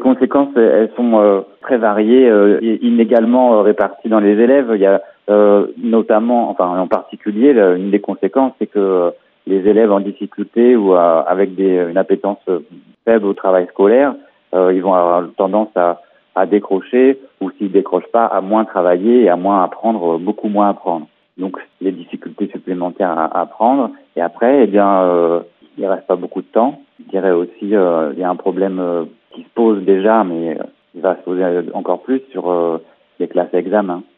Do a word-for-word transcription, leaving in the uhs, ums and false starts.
conséquences, elles sont euh, très variées euh, et inégalement euh, réparties dans les élèves. Il y a euh, notamment, enfin en particulier, là, une des conséquences, c'est que euh, les élèves en difficulté ou euh, avec des, une appétence faible au travail scolaire, euh, ils vont avoir tendance à, à décrocher, ou s'ils décrochent pas, à moins travailler et à moins apprendre, beaucoup moins apprendre. Donc les difficultés supplémentaires à, à apprendre. Et après, eh bien, euh, il reste pas beaucoup de temps. Je dirais aussi, euh, il y a un problème euh, qui se pose déjà, mais euh, il va se poser encore plus sur euh, les classes à examen.